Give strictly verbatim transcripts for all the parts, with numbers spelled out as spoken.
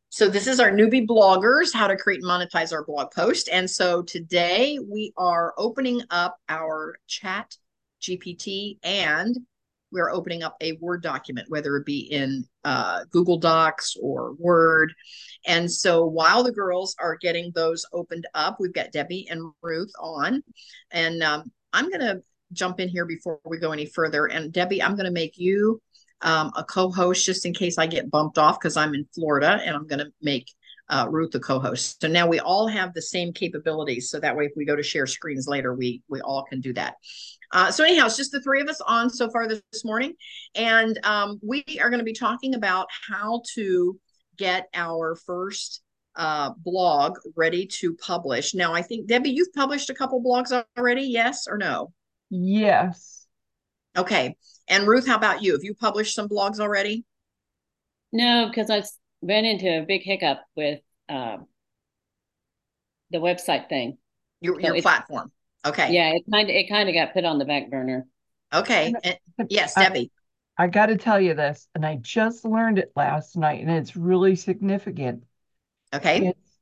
So this is our newbie bloggers, how to create and monetize our blog post. And so today we are opening up our chat G P T and we're opening up a Word document, whether it be in uh, Google Docs or Word. And so while the girls are getting those opened up, we've got Debbie and Ruth on. And um, I'm going to jump in here before we go any further. And Debbie, I'm going to make you um, a co-host just in case I get bumped off because I'm in Florida, and I'm going to make uh, Ruth the co-host. So now we all have the same capabilities. So that way, if we go to share screens later, we we all can do that. Uh, so anyhow, it's just the three of us on so far this, this morning, and um, we are going to be talking about how to get our first uh, blog ready to publish. Now, I think Debbie, you've published a couple blogs already, yes or no? Yes. Okay. And Ruth, how about you? Have you published some blogs already? No, because I've ran into a big hiccup with uh, the website thing. Your So your it, platform. Okay. yeah, it kind of it kind of got put on the back burner. Okay. And And, yes, I, Debbie. I got to tell you this, and I just learned it last night, and it's really significant. Okay. It's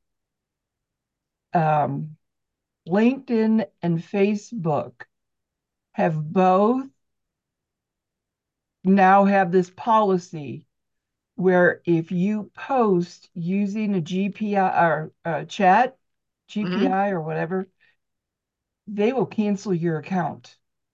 um, LinkedIn and Facebook have both now have this policy where if you post using a G P I or a chat, hmm G P I or whatever, they will cancel your account.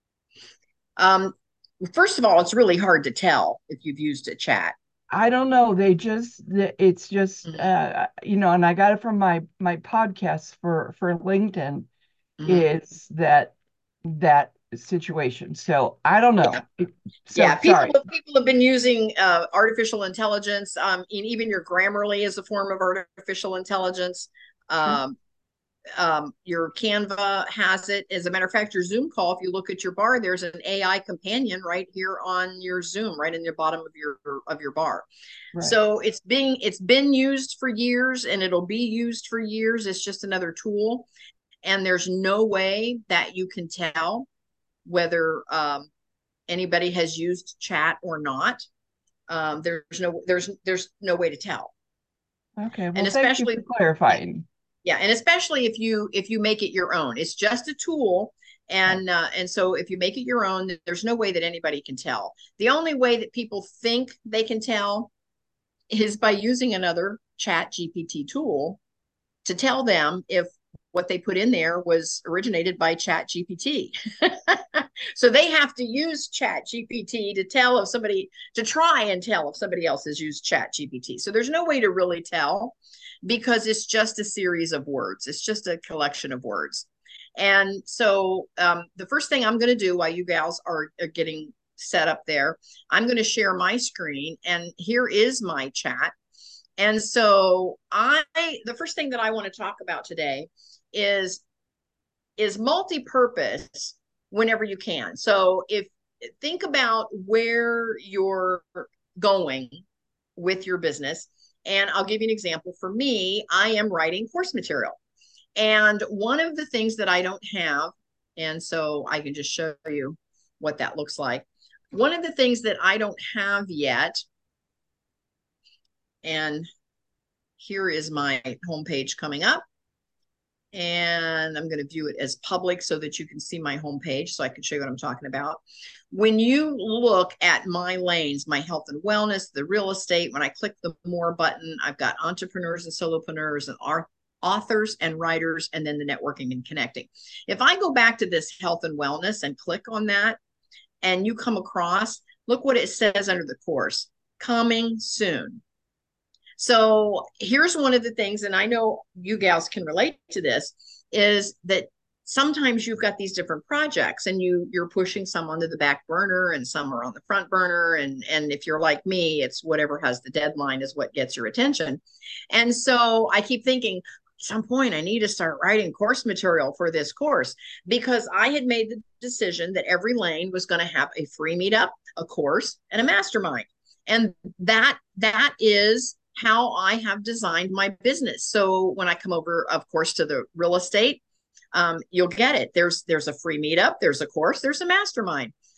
Um, first of all, it's really hard to tell if you've used a chat. I don't know. They just it's just hmm uh you know, and I got it from my my podcast for for LinkedIn hmm is that that situation. So I don't Yeah. know. So Yeah. People sorry. people have been using uh, artificial intelligence. Um, and even your Grammarly is a form of artificial intelligence. Sure. Um, um, your Canva has it. As a matter of fact, your Zoom call, if you look at your bar, there's an A I companion right here on your Zoom, right in the bottom of your of your bar. Right. So it's being it's been used for years and it'll be used for years. It's just another tool, and there's no way that you can tell whether um, anybody has used chat or not. Um, there's no there's there's no way to tell, Okay. and Well, thank you especially for yeah, clarifying. yeah, and especially if you if you make it your own. It's just a tool, Right. and uh, and so if you make it your own, there's no way that anybody can tell. The only way that people think they can tell is by using another chat G P T tool to tell them if what they put in there was originated by chat G P T. So they have to use chat G P T to tell if somebody to try and tell if somebody else has used chat G P T. So there's no way to really tell because it's just a series of words. It's just a collection of words. And so um, the first thing I'm going to do while you gals are, are getting set up there, I'm going to share my screen, and here is my chat. And so I the first thing that I want to talk about today is is multi-purpose whenever you can. So if think about where you're going with your business, and I'll give you an example. For me, I am writing course material. And one of the things that I don't have, and so I can just show you what that looks like. One of the things that I don't have yet, and here is my homepage coming up. And I'm going to view it as public so that you can see my homepage so I can show you what I'm talking about. When you look at my lanes, my health and wellness, the real estate, when I click the more button, I've got entrepreneurs and solopreneurs and authors and writers, and then the networking and connecting. If I go back to this health and wellness and click on that, and you come across, look what it says under the course, coming soon. So here's one of the things, and I know you gals can relate to this, is that sometimes you've got these different projects and you you're pushing some onto the back burner and some are on the front burner. And and if you're like me, it's whatever has the deadline is what gets your attention. And so I keep thinking, at some point I need to start writing course material for this course because I had made the decision that every lane was going to have a free meetup, a course, and a mastermind. And that that is how I have designed my business. So when I come over, of course, to the real estate, um, you'll get it. There's there's a free meetup, there's a course, there's a mastermind.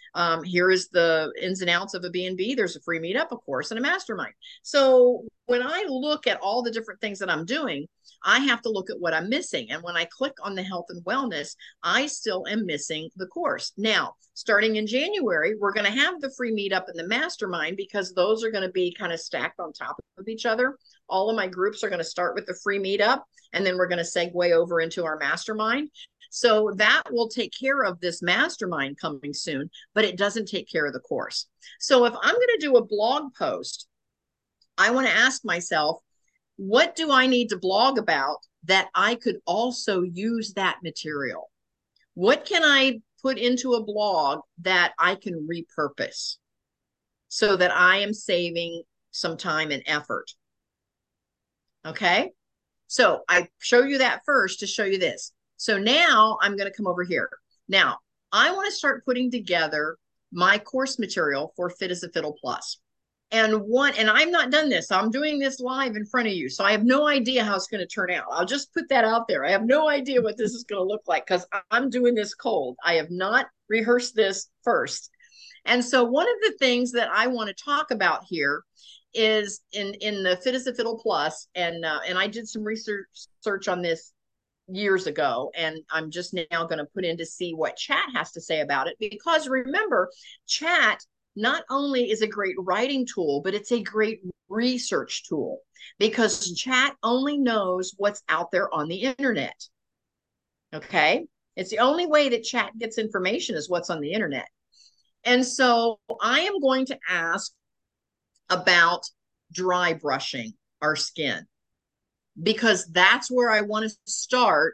Um, here is the ins and outs of a B and B. There's a free meetup, a course, and a mastermind. So when I look at all the different things that I'm doing, I have to look at what I'm missing. And when I click on the health and wellness, I still am missing the course. Now, starting in January, we're going to have the free meetup and the mastermind because those are going to be kind of stacked on top of each other. All of my groups are going to start with the free meetup, and then we're going to segue over into our mastermind. So that will take care of this mastermind coming soon, but it doesn't take care of the course. So if I'm going to do a blog post, I want to ask myself, what do I need to blog about that I could also use that material? What can I put into a blog that I can repurpose so that I am saving some time and effort? Okay. So I show you that first to show you this. So now I'm going to come over here. Now I want to start putting together my course material for Fit as a Fiddle Plus. And one, and I've not done this. I'm doing this live in front of you. So I have no idea how it's going to turn out. I'll just put that out there. I have no idea what this is going to look like because I'm doing this cold. I have not rehearsed this first. And so one of the things that I want to talk about here is in, in the Fit as a Fiddle Plus, and, uh, and I did some research search on this years ago, and I'm just now going to put in to see what chat has to say about it. Because remember, chat not only is a great writing tool, but it's a great research tool because chat only knows what's out there on the internet. Okay. It's the only way that chat gets information is what's on the internet. And so I am going to ask about dry brushing our skin because that's where I want to start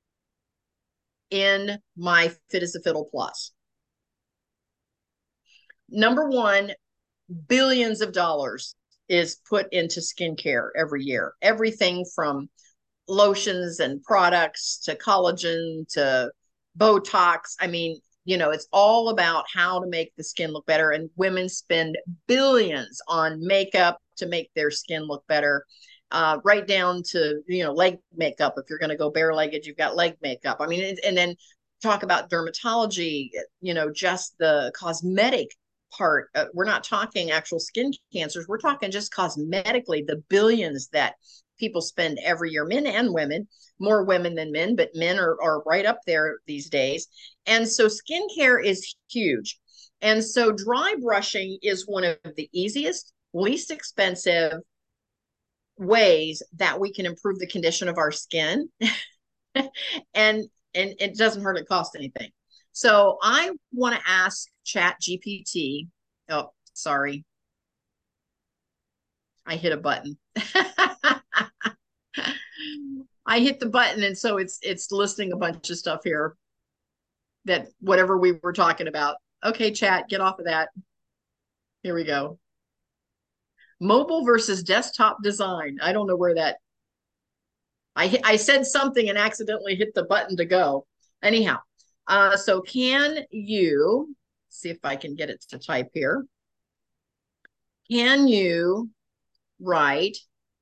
in my Fit as a Fiddle Plus. Number one, billions of dollars is put into skincare every year. Everything from lotions and products to collagen to Botox. I mean, you know, it's all about how to make the skin look better. And women spend billions on makeup to make their skin look better. Uh, right down to, you know, leg makeup. If you're going to go bare-legged, you've got leg makeup. I mean, and then talk about dermatology, you know, just the cosmetic part. Uh, we're not talking actual skin cancers. We're talking just cosmetically, the billions that people spend every year, men and women, more women than men, but men are, are right up there these days. And so skincare is huge. And so dry brushing is one of the easiest, least expensive ways that we can improve the condition of our skin. and and it doesn't hardly cost anything. So I want to ask Chat G P T. Oh, sorry. I hit a button. I hit the button, and so it's it's listing a bunch of stuff here that whatever we were talking about. Okay, chat, get off of that. Here we go. Mobile versus desktop design. I don't know where that. I I said something and accidentally hit the button to go. Anyhow, uh, so can you see if I can get it to type here? Can you write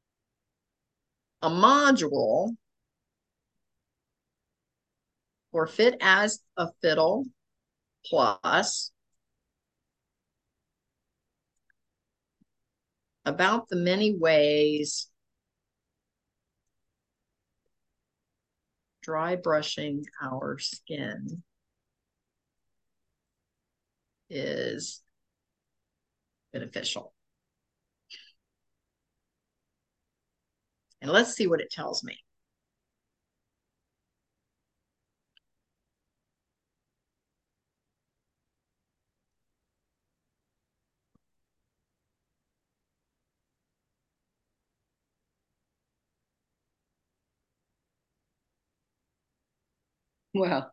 a module for Fit as a Fiddle Plus about the many ways dry brushing our skin is beneficial? And let's see what it tells me. Wow.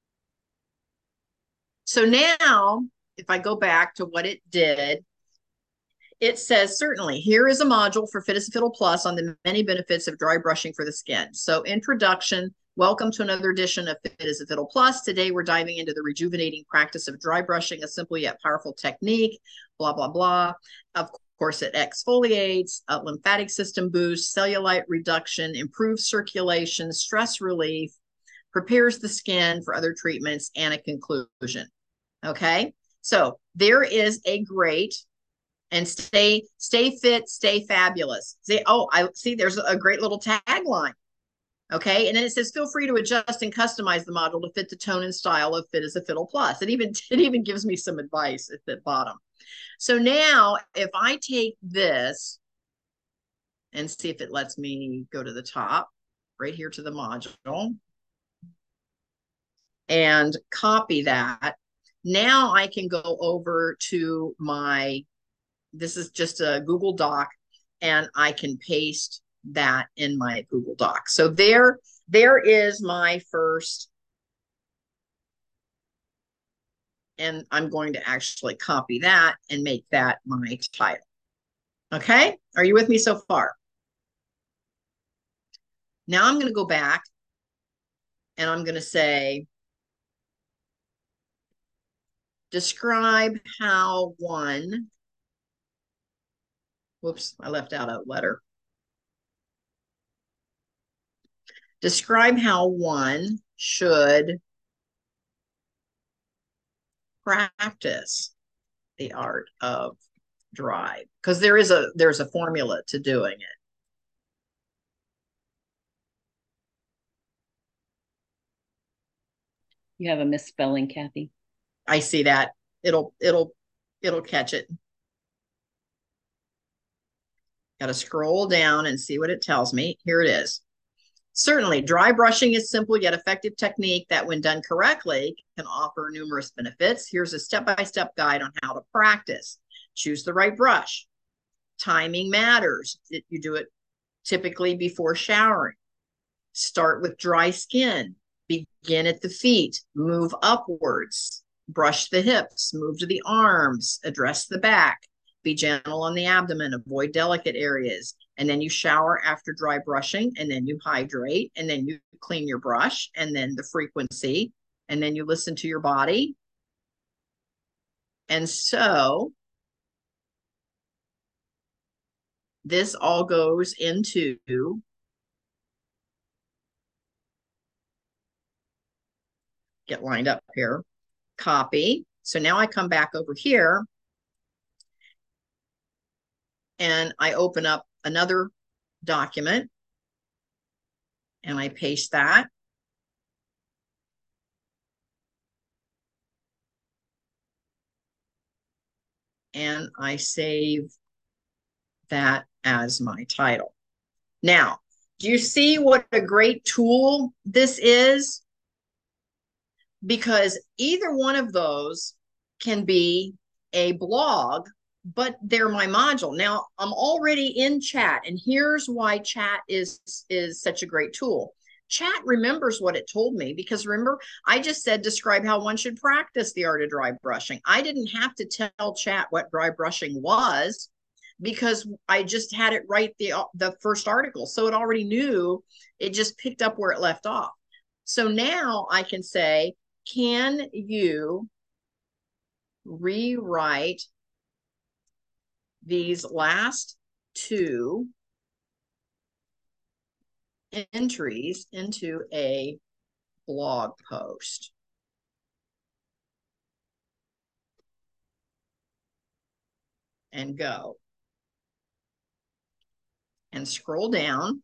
So now, if I go back to what it did, it says, certainly, here is a module for Fit as a Fiddle Plus on the many benefits of dry brushing for the skin. So introduction, welcome to another edition of Fit as a Fiddle Plus. Today, we're diving into the rejuvenating practice of dry brushing, a simple yet powerful technique, blah, blah, blah. Of course, it exfoliates, a lymphatic system boost, cellulite reduction, improves circulation, stress relief, prepares the skin for other treatments, and a conclusion. Okay, So there is a great, and stay, stay fit, stay fabulous. See, oh, I see there's a great little tagline. Okay. And then it says, feel free to adjust and customize the module to fit the tone and style of Fit as a Fiddle Plus. It even, it even gives me some advice at the bottom. So now if I take this and see if it lets me go to the top, right here to the module, and copy that, now I can go over to my, this is just a Google Doc, and I can paste that in my Google Doc. So there, there is my first, and I'm going to actually copy that and make that my title. Okay, are you with me so far? Now I'm going to go back and I'm going to say, describe how one, whoops, I left out a letter. Describe how one should practice the art of drive, because there is a there's a formula to doing it. You have a misspelling, Kathy. I see that. It'll it'll it'll catch it. Got to scroll down and see what it tells me. Here it is. Certainly, dry brushing is simple yet effective technique that, when done correctly, can offer numerous benefits. Here's a step-by-step guide on how to practice. Choose the right brush. Timing matters. You do it typically before showering. Start with dry skin. Begin at the feet. Move upwards. Brush the hips. Move to the arms. Address the back. Be gentle on the abdomen. Avoid delicate areas. And then you shower after dry brushing, and then you hydrate, and then you clean your brush, and then the frequency, and then you listen to your body. And so this all goes into get lined up here, copy. So now I come back over here and I open up another document and I paste that. And I save that as my title. Now, do you see what a great tool this is? Because either one of those can be a blog, but they're my module. Now, I'm already in chat, and here's why chat is, is such a great tool. Chat remembers what it told me, because remember, I just said describe how one should practice the art of dry brushing. I didn't have to tell chat what dry brushing was, because I just had it write the, the first article. So it already knew, it just picked up where it left off. So now I can say, can you rewrite these last two entries into a blog post? And go. And scroll down.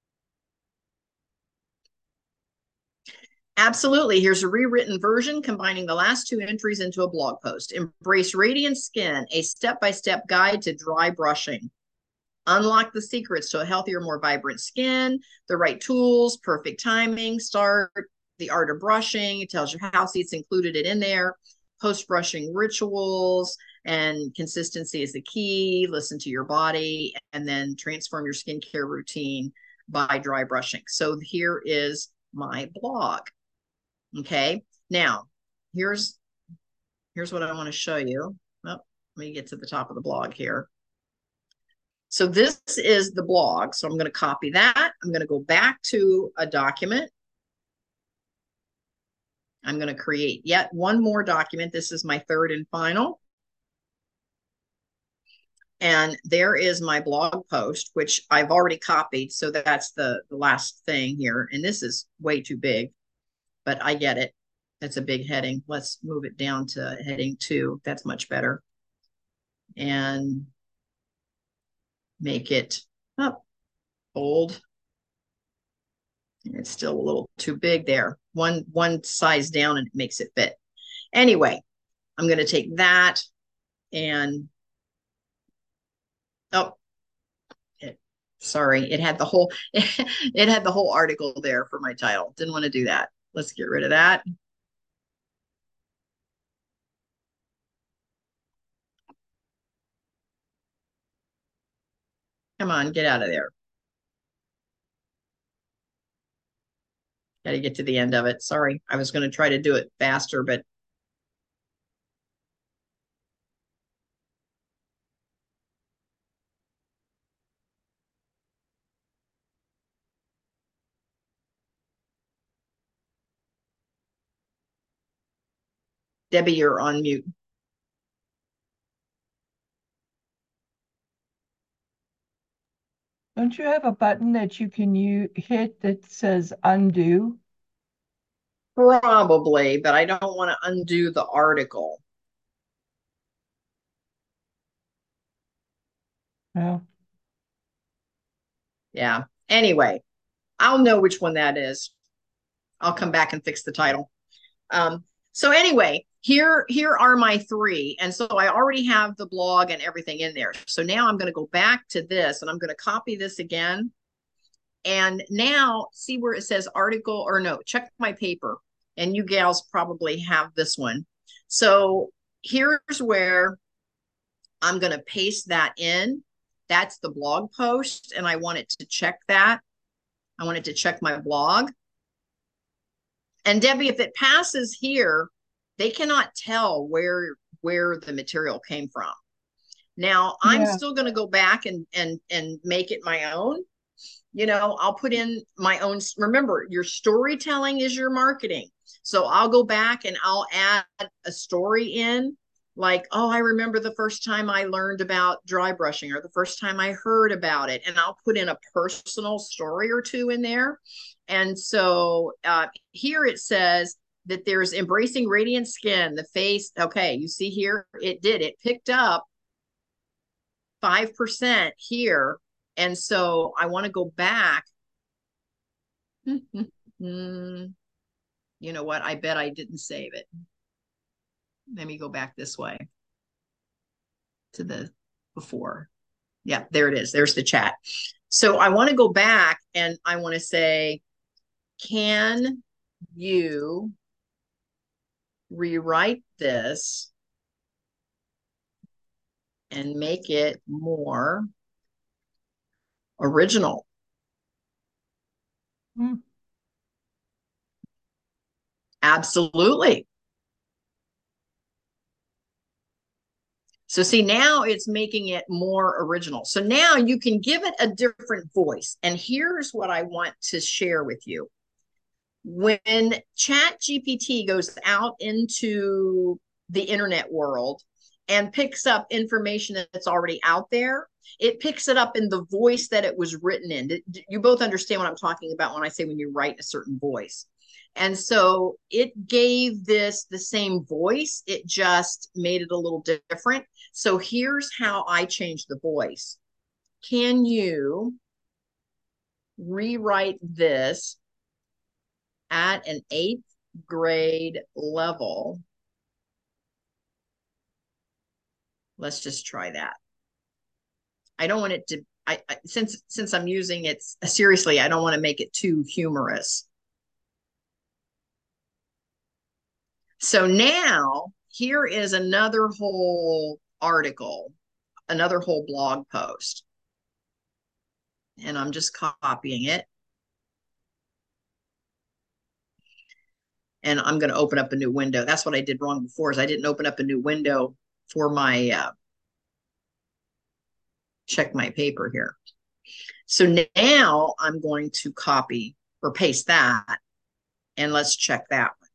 Absolutely. Here's a rewritten version combining the last two entries into a blog post. Embrace Radiant Skin, a step-by-step guide to dry brushing. Unlock the secrets to a healthier, more vibrant skin, the right tools, perfect timing, start, the art of brushing. It tells you how, see it's included it in there. Post-brushing rituals, and consistency is the key. Listen to your body, and then transform your skincare routine by dry brushing. So here is my blog. Okay, now here's here's what I want to show you. Oh, let me get to the top of the blog here. So this is the blog. So I'm going to copy that. I'm going to go back to a document. I'm going to create yet one more document. This is my third and final. And there is my blog post, which I've already copied. So that's the, the last thing here. And this is way too big, but I get it. That's a big heading. Let's move it down to heading two. That's much better. And make it up, bold. It's still a little too big there. One, one size down and it makes it fit. Anyway, I'm going to take that and, oh, it, sorry, it had the whole, it had the whole article there for my title. Didn't want to do that. Let's get rid of that. Come on, get out of there. Got to get to the end of it. Sorry, I was going to try to do it faster, but Debbie, you're on mute. Don't you have a button that you can you hit that says undo? Probably, but I don't want to undo the article. No. Yeah. Anyway, I'll know which one that is. I'll come back and fix the title. Um, so anyway, here, here are my three. And so I already have the blog and everything in there. So now I'm going to go back to this and I'm going to copy this again. And now see where it says article, or no, check my paper. And you gals probably have this one. So here's where I'm going to paste that in. That's the blog post. And I want it to check that. I want it to check my blog. And Debbie, if it passes here, they cannot tell where, where the material came from. Now, I'm Yeah. still going to go back and, and, and make it my own. You know, I'll put in my own. Remember, your storytelling is your marketing. So I'll go back and I'll add a story in, like, oh, I remember the first time I learned about dry brushing, or the first time I heard about it. And I'll put in a personal story or two in there. And so uh, here it says that there's embracing radiant skin, the face. Okay, you see here, it did. It picked up five percent here. And so I want to go back. You know what? I bet I didn't save it. Let me go back this way to the before. Yeah, there it is. There's the chat. So I want to go back and I want to say, can you rewrite this and make it more original? Hmm. Absolutely. So see, now it's making it more original. So now you can give it a different voice. And here's what I want to share with you. When Chat G P T goes out into the internet world and picks up information that's already out there, it picks it up in the voice that it was written in. You both understand what I'm talking about when I say when you write a certain voice. And so it gave this the same voice. It just made it a little different. So here's how I changed the voice. Can you rewrite this at an eighth grade level? Let's just try that. I don't want it to, I, I since since I'm using it seriously, I don't want to make it too humorous. So now here is another whole article, another whole blog post. And I'm just copying it. And I'm going to open up a new window. That's what I did wrong before, is I didn't open up a new window for my, uh, check my paper here. So now I'm going to copy or paste that. And let's check that one.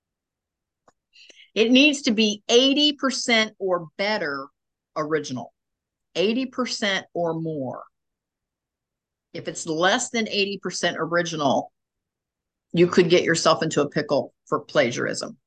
It needs to be eighty percent or better original, eighty percent or more. If it's less than eighty percent original, you could get yourself into a pickle for plagiarism.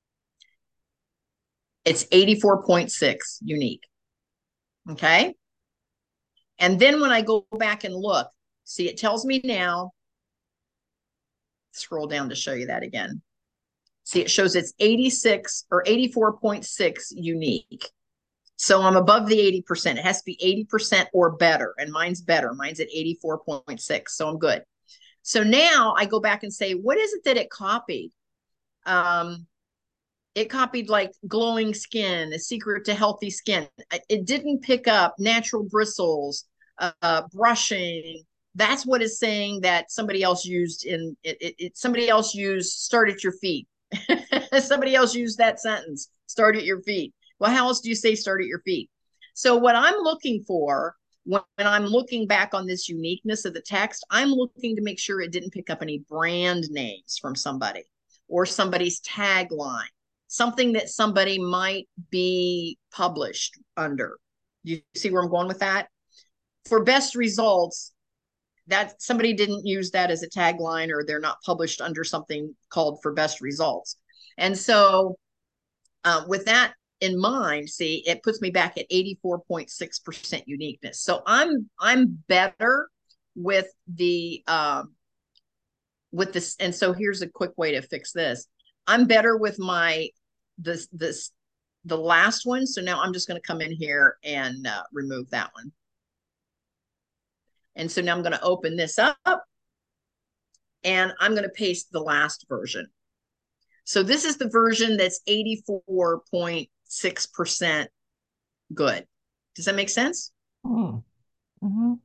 It's eighty-four point six unique. Okay. And then when I go back and look, see, it tells me now, scroll down to show you that again. See, it shows it's eighty-six or eighty-four point six unique. So I'm above the eighty percent. It has to be eighty percent or better. And mine's better. Mine's at eighty-four point six. So I'm good. So now I go back and say, what is it that it copied? Um, it copied like glowing skin, a secret to healthy skin. It didn't pick up natural bristles, uh, brushing. That's what it's saying that somebody else used in it, it, it. Somebody else used start at your feet. Somebody else used that sentence, start at your feet. Well, how else do you say start at your feet? So what I'm looking for when, when I'm looking back on this uniqueness of the text, I'm looking to make sure it didn't pick up any brand names from somebody or somebody's tagline, something that somebody might be published under. You see where I'm going with that? For best results, that somebody didn't use that as a tagline, or they're not published under something called for best results. And so uh, with that in mind, see, it puts me back at eighty-four point six percent uniqueness. So I'm I'm better with the um, with this. And so here's a quick way to fix this. I'm better with my this this the last one. So now I'm just going to come in here and uh, remove that one. And so now I'm going to open this up and I'm going to paste the last version. So this is the version that's eighty-four point six percent good. Does that make sense? Mm. Mm-hmm.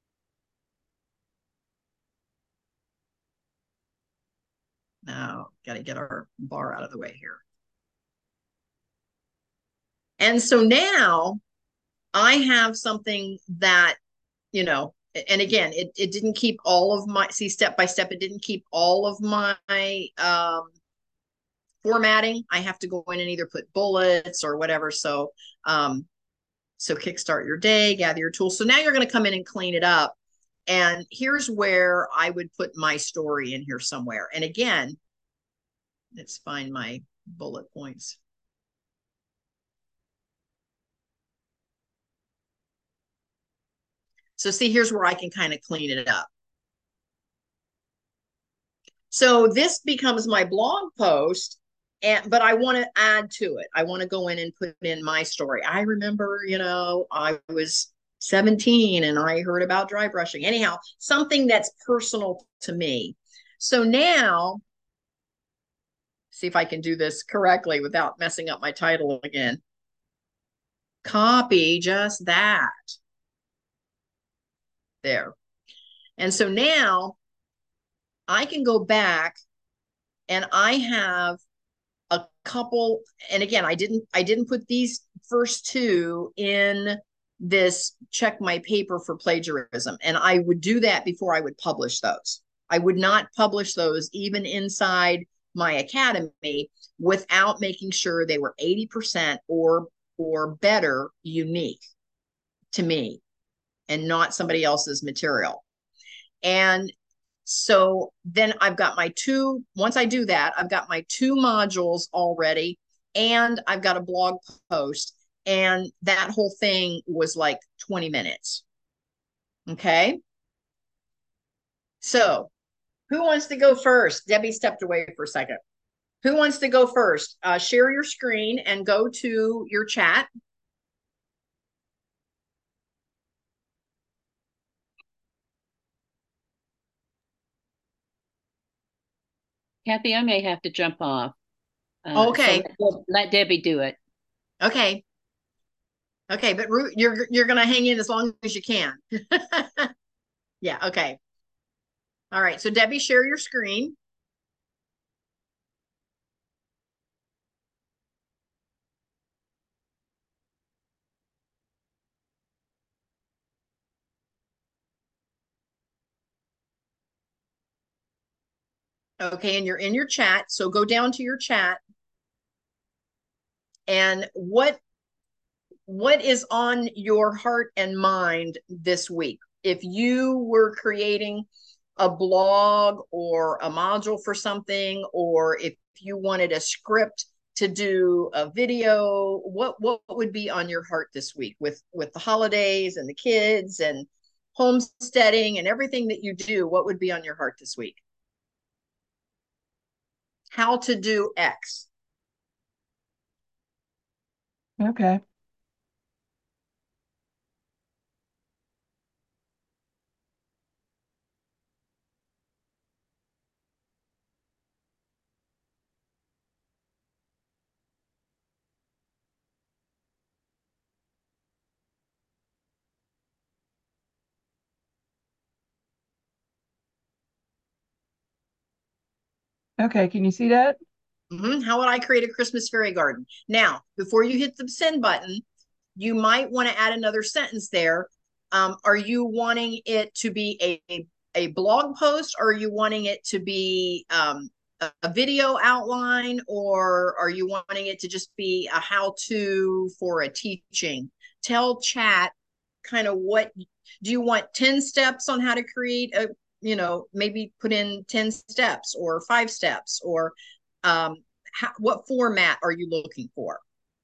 Now, got to get our bar out of the way here. And so now I have something that, you know, and again, it, it didn't keep all of my, see, step by step, it didn't keep all of my um, formatting. I have to go in and either put bullets or whatever. So, um, so kickstart your day, gather your tools. So now you're going to come in and clean it up. And here's where I would put my story in here somewhere. And again, let's find my bullet points. So see, here's where I can kind of clean it up. So this becomes my blog post, and but I want to add to it. I want to go in and put in my story. I remember, you know, I was seventeen and I heard about dry brushing. Anyhow, something that's personal to me. So now, see if I can do this correctly without messing up my title again. Copy just that. There. And so now I can go back and I have a couple, and again, I didn't I didn't put these first two in this check my paper for plagiarism. And I would do that before I would publish those. I would not publish those even inside my academy without making sure they were eighty percent or or better unique to me and not somebody else's material. And so then I've got my two, once I do that, I've got my two modules already, and I've got a blog post, and that whole thing was like twenty minutes. Okay. So who wants to go first? Debbie stepped away for a second. Who wants to go first? Uh, share your screen and go to your chat. Kathy, I may have to jump off. Uh, okay. So let, let Debbie do it. Okay. Okay, but Ruth, you're you're gonna hang in as long as you can. Yeah. Okay. All right. So Debbie, share your screen. Okay, and you're in your chat. So go down to your chat. And what what is on your heart and mind this week? If you were creating a blog or a module for something, or if you wanted a script to do a video, what what would be on your heart this week with with the holidays and the kids and homesteading and everything that you do? What would be on your heart this week? How to do X. Okay. Okay, can you see that? Mm-hmm. How would I create a Christmas fairy garden? Now, before you hit the send button, you might want to add another sentence there. Um, are you wanting it to be a, a blog post, or are you wanting it to be um, a, a video outline, or are you wanting it to just be a how-to for a teaching? Tell chat kind of what do you want, ten steps on how to create a, you know, maybe put in ten steps or five steps, or um, how, what format are you looking for?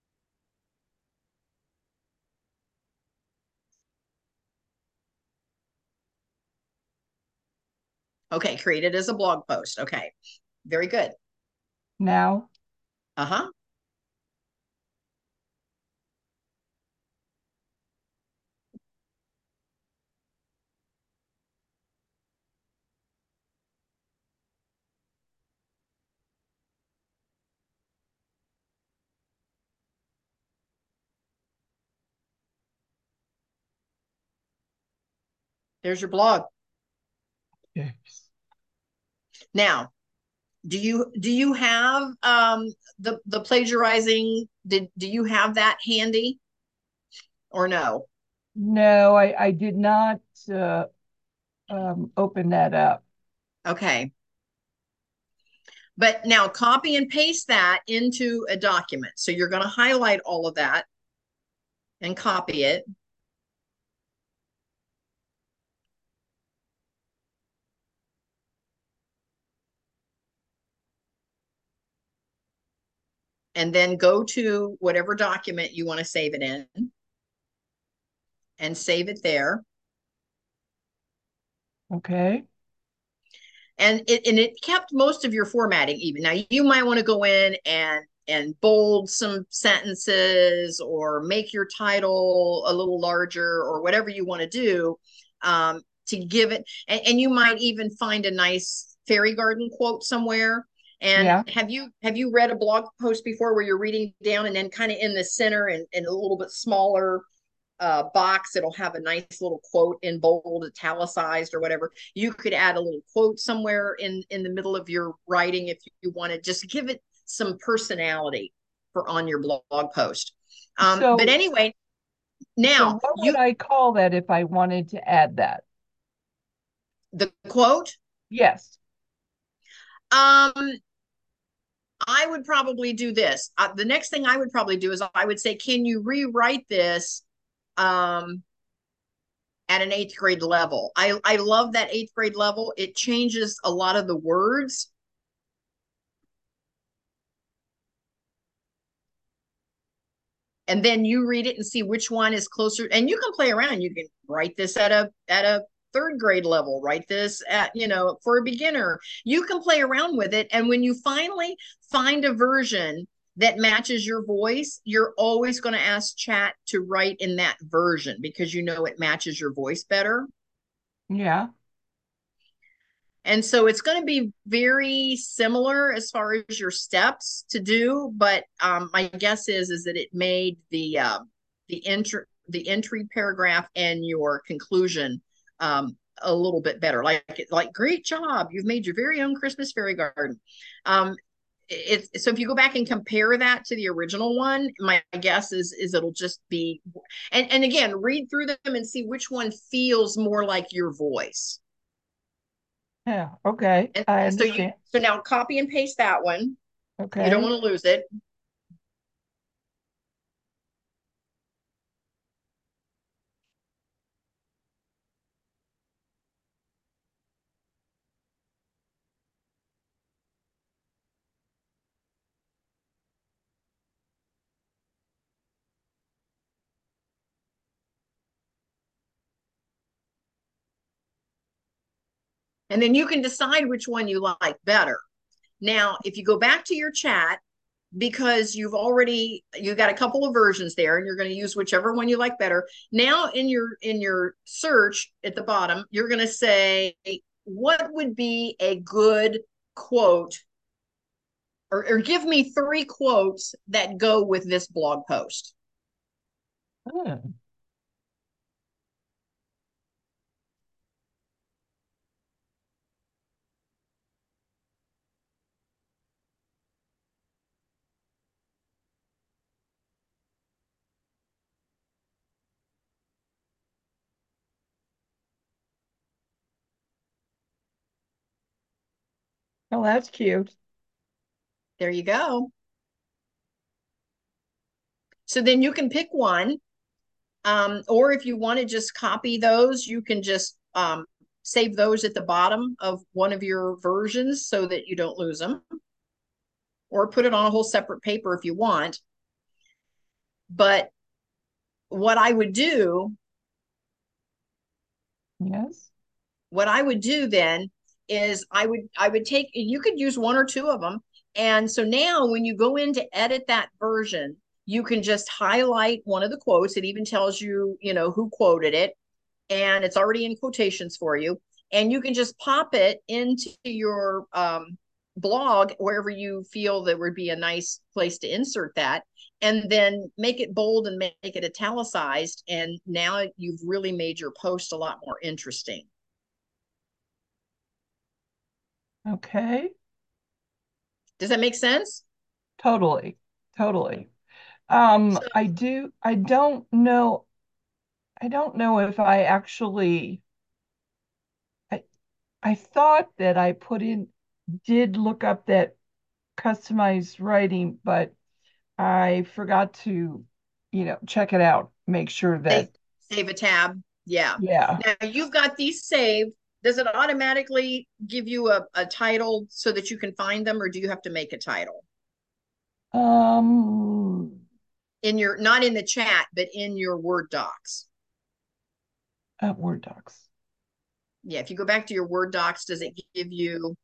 Okay, create it as a blog post. Okay, very good. Now, Uh-huh. There's your blog. yes. Now, do you do you have um the the plagiarizing? Did do you have that handy or no? No, I, I did not uh, um, open that up. Okay. But now copy and paste that into a document. So you're going to highlight all of that and copy it. And then go to whatever document you want to save it in and save it there. Okay. And it and it kept most of your formatting even. Now you might want to go in and and bold some sentences or make your title a little larger or whatever you want to do um, to give it. And, and you might even find a nice fairy garden quote somewhere. And Yeah. have you have you read a blog post before where you're reading down and then kind of in the center and, and a little bit smaller uh, box, it'll have a nice little quote in bold, italicized, or whatever. You could add a little quote somewhere in in the middle of your writing if you want to just give it some personality for on your blog post. Um, but So, anyway, so now what would you I call that if I wanted to add that? the quote. Yes. Um, I would probably do this. Uh, the next thing I would probably do is I would say, can you rewrite this? Um, at an eighth grade level. I, I love that eighth grade level. It changes a lot of the words. And then you read it and see which one is closer. And you can play around. You can write this at a at a third grade level, write this at, you know, for a beginner. You can play around with it. And when you finally find a version that matches your voice, you're always going to ask chat to write in that version because you know it matches your voice better. Yeah. And so it's going to be very similar as far as your steps to do, but um, my guess is is that it made the uh, the entry the entry paragraph and your conclusion um, a little bit better. Like like great job, you've made your very own Christmas fairy garden. Um, it's so if you go back and compare that to the original one, my guess is is it'll just be and and again read through them and see which one feels more like your voice. Yeah. Okay. And I so you understand. so now copy and paste that one. You don't Okay. want to lose it. And then you can decide which one you like better. Now, if you go back to your chat, because you've already you got a couple of versions there and you're going to use whichever one you like better. Now in your in your search at the bottom, you're going to say what would be a good quote, or, or give me three quotes that go with this blog post. Hmm. Oh, that's cute. There you go. So then you can pick one. Um, or if you want to just copy those, you can just um, save those at the bottom of one of your versions so that you don't lose them, or put it on a whole separate paper if you want. But what I would do, Yes. what I would do then is I would I would take, you could use one or two of them. And so now when you go in to edit that version, you can just highlight one of the quotes. It even tells you, you know, who quoted it, and it's already in quotations for you. And you can just pop it into your um, blog wherever you feel that would be a nice place to insert that, and then make it bold and make it italicized. And now you've really made your post a lot more interesting. Okay. Does that make sense? Totally. Totally. Um, So I do, I don't know, I don't know if I actually I I thought that I put in did look up that customized writing, but I forgot to, you know, check it out, make sure they that, save a tab. Yeah. yeah. Now you've got these saved. Does it automatically give you a, a title so that you can find them, or do you have to make a title? Um, In your, not in the chat, but in your Word docs. uh, Word docs Yeah, if you go back to your Word docs, does it give you,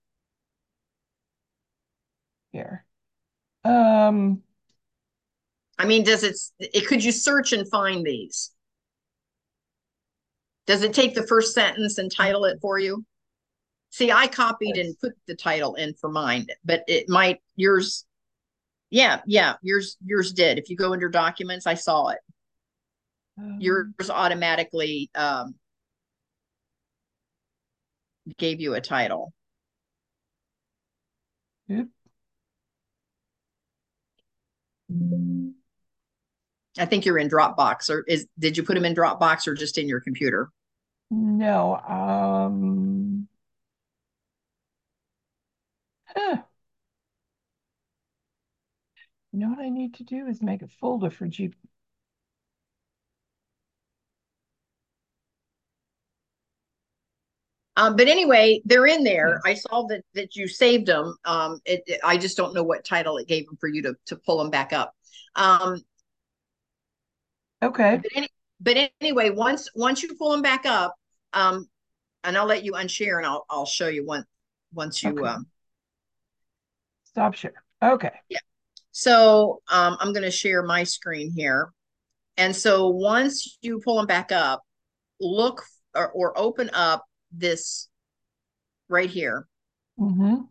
here. Um, I mean, does it, it could you search and find these? Does it take the first sentence and title it for you? See, I copied and yes. put the title in for mine, but it might, yours, yeah, yeah, yours, yours did. If you go under documents, I saw it. Yours Um, automatically um, gave you a title. oop. I think you're in Dropbox, or is, did you put them in Dropbox or just in your computer? No, um, huh. You know what I need to do is make a folder for G. Um, but anyway, they're in there. Okay. I saw that that you saved them. Um, it, it- I just don't know what title it gave them for you to to pull them back up. Um, Okay. but any, but anyway, once once you pull them back up, um, and I'll let you unshare, and I'll I'll show you once once you Okay. um Stop share. Okay. yeah. So um, I'm going to share my screen here, and so once you pull them back up, look or, or open up this right here. Mm-hmm.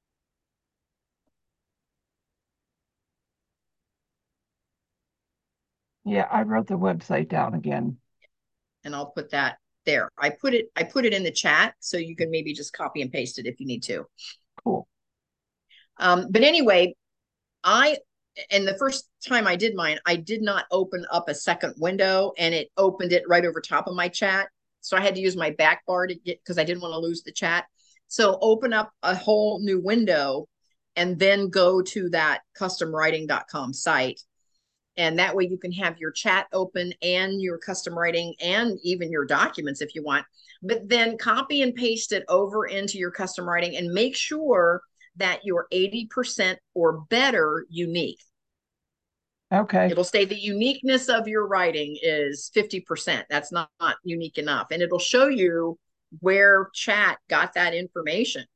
Yeah, I wrote the website down again. And I'll put that there. I put it I put it in the chat so you can maybe just copy and paste it if you need to. Cool. Um, but anyway, I and the first time I did mine, I did not open up a second window, and it opened it right over top of my chat. So I had to use my back bar to get, because I didn't want to lose the chat. So open up a whole new window and then go to that custom writing dot com site, and that way you can have your chat open and your custom writing and even your documents if you want. But then copy and paste it over into your custom writing and make sure that you're eighty percent or better unique. Okay. It'll say the uniqueness of your writing is fifty percent. That's not, not unique enough. And it'll show you where chat got that information.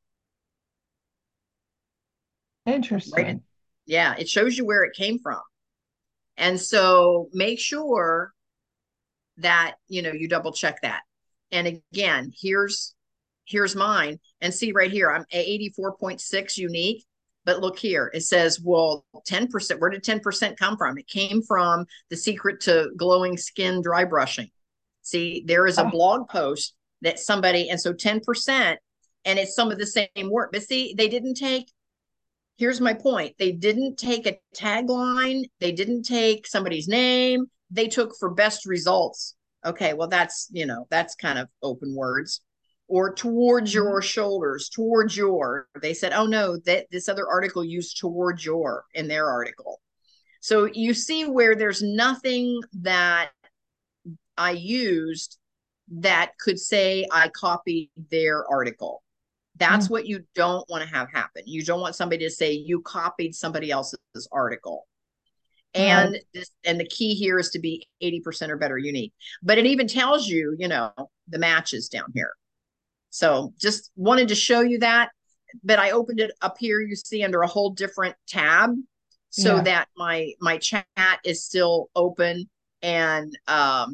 Interesting. Right? Yeah, it shows you where it came from. And so make sure that, you know, you double check that. And again, here's here's mine, and see right here, I'm eighty-four point six unique. But look here, it says, well, ten percent, where did ten percent come from? It came from The Secret to Glowing Skin Dry Brushing. See, there is a Oh. blog post that somebody, and so ten percent, and it's some of the same work. But see, they didn't take, here's my point. They didn't take a tagline. They didn't take somebody's name. They took for best results. Okay, well, that's, you know, that's kind of open words. Or towards your shoulders, towards your, they said, oh no, that this other article used towards your in their article. So you see where there's nothing that I used that could say I copied their article. That's mm. what you don't want to have happen. You don't want somebody to say you copied somebody else's article. And right. this, and the key here is to be eighty percent or better unique. But it even tells you, you know, the matches down here. So just wanted to show you that, but I opened it up here, you see, under a whole different tab, so yeah. that my my chat is still open, and um,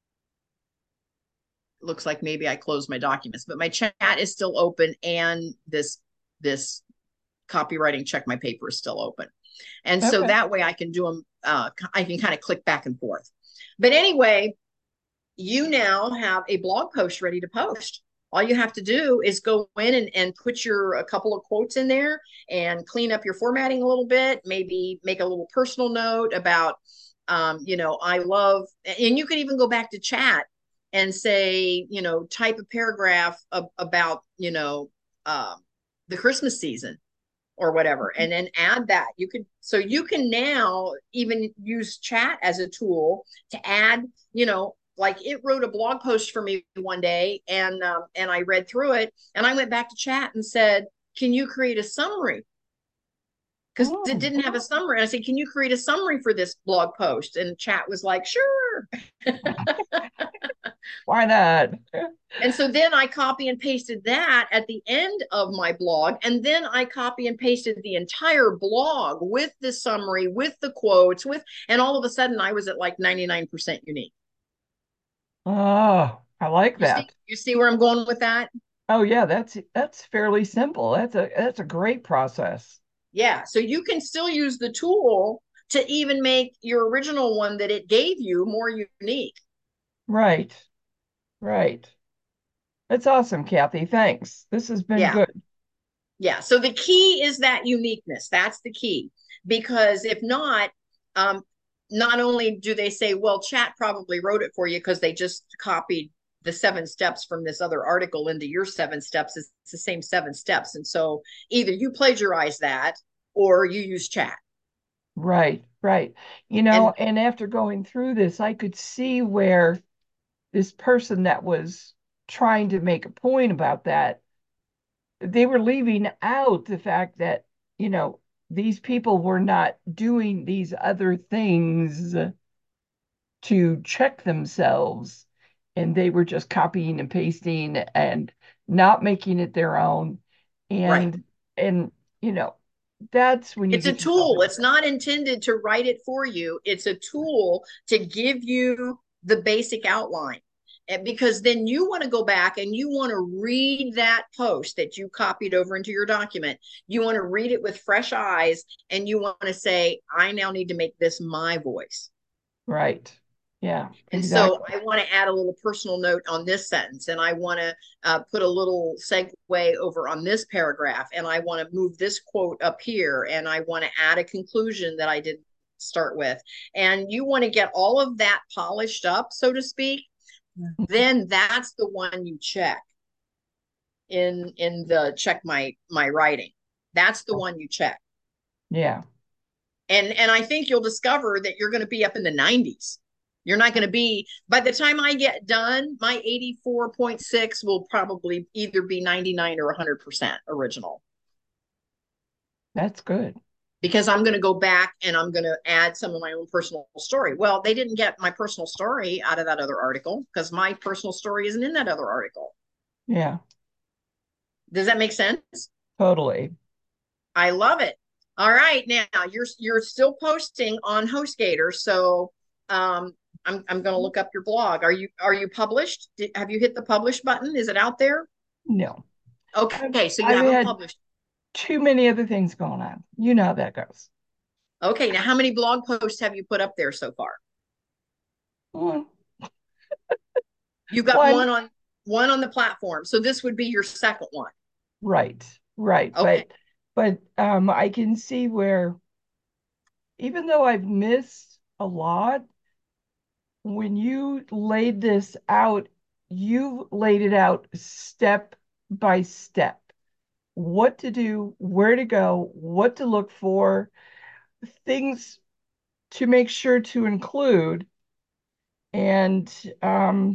looks like maybe I closed my documents, but my chat is still open, and this this copywriting check my paper is still open. And okay. so that way I can do them, uh, I can kind of click back and forth. But anyway, you now have a blog post ready to post. All you have to do is go in and, and put your a couple of quotes in there and clean up your formatting a little bit, maybe make a little personal note about, um, you know, I love, and you can even go back to chat and say, you know, type a paragraph of, about, you know, um, the Christmas season or whatever, and then add that. You could, so you can now even use chat as a tool to add, you know, like it wrote a blog post for me one day, and um, and I read through it, and I went back to chat and said, can you create a summary? Because oh. it didn't have a summary. And I said, can you create a summary for this blog post? And chat was like, sure. Why not? And so then I copy and pasted that at the end of my blog. And then I copy and pasted the entire blog with the summary, with the quotes, with, and all of a sudden I was at like ninety-nine percent unique. Oh, I like you that. See, you see where I'm going with that? Oh yeah, that's that's fairly simple. That's a that's a great process. Yeah, so you can still use the tool to even make your original one that it gave you more unique. Right. Right. That's awesome, Kathy. Thanks. This has been yeah. good. Yeah. So the key is that uniqueness. That's the key. Because if not, um, not only do they say, well, chat probably wrote it for you because they just copied the seven steps from this other article into your seven steps. It's the same seven steps. And so either you plagiarize that or you use chat. Right, right. You know, and, and after going through this, I could see where this person that was trying to make a point about that, they were leaving out the fact that, you know, these people were not doing these other things to check themselves, and they were just copying and pasting and not making it their own. And, right. and, you know, that's when you it's a tool. It's not intended to write it for you. It's a tool to give you the basic outline. And because then you want to go back and you want to read that post that you copied over into your document. You want to read it with fresh eyes, and you want to say, I now need to make this my voice. Right. Yeah. And exactly. so I want to add a little personal note on this sentence, and I want to uh, put a little segue over on this paragraph, and I want to move this quote up here, and I want to add a conclusion that I didn't start with. And you want to get all of that polished up, so to speak. Then that's the one you check in in the check my my writing. That's the one you check. Yeah. And and I think you'll discover that you're going to be up in the nineties. You're not going to be, by the time I get done, my eighty-four point six will probably either be ninety-nine or one hundred percent original. That's good. Because I'm going to go back and I'm going to add some of my own personal story. Well, they didn't get my personal story out of that other article because my personal story isn't in that other article. Yeah, Does that make sense? totally. I love it. All right, now you're you're still posting on HostGator, so um, I'm I'm going to look up your blog. Are you are you published? Did, have you hit the publish button? Is it out there? No, I've, Okay, so you I've haven't had published. too many other things going on. You know how that goes. Okay, now how many blog posts have you put up there so far? Mm, You got One, one on one on the platform, so this would be your second one. right, right. Okay. But but um I can see where even though I've missed a lot, when you laid this out, you laid it out step by step. What to do, where to go, what to look for, things to make sure to include. And um,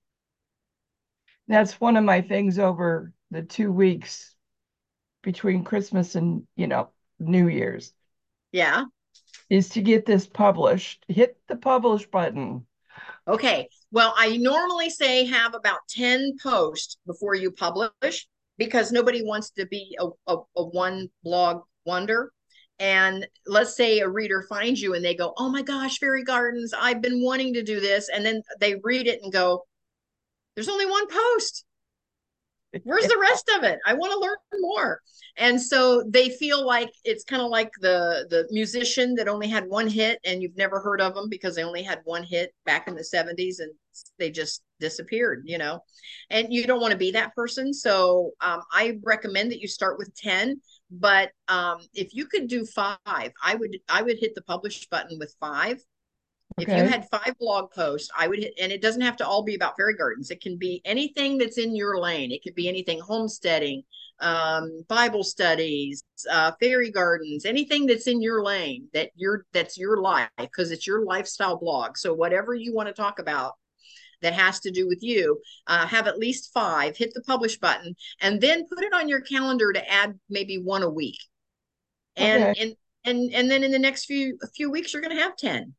that's one of my things over the two weeks between Christmas and, you know, New Year's Yeah. is to get this published. Hit the publish button. Okay. Well, I normally say have about ten posts before you publish because nobody wants to be a, a, a one blog wonder. And let's say a reader finds you and they go, oh my gosh, Fairy Gardens, I've been wanting to do this. And then they read it and go, there's only one post. Where's the rest of it? I want to learn more. And so they feel like it's kind of like the the musician that only had one hit and you've never heard of them because they only had one hit back in the seventies and they just disappeared, you know. And you don't want to be that person. So um, I recommend that you start with ten. But um, if you could do five, I would I would hit the publish button with five. If you Okay. had five blog posts, I would hit, and it doesn't have to all be about fairy gardens. It can be anything that's in your lane. It could be anything homesteading, um, Bible studies, uh, fairy gardens, anything that's in your lane that you're that's your life because it's your lifestyle blog. So whatever you want to talk about that has to do with you, uh, have at least five. Hit the publish button, and then put it on your calendar to add maybe one a week. And Okay. and and and then in the next few a few weeks, you're going to have ten.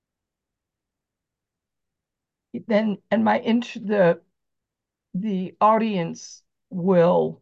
Then and my int the the audience will,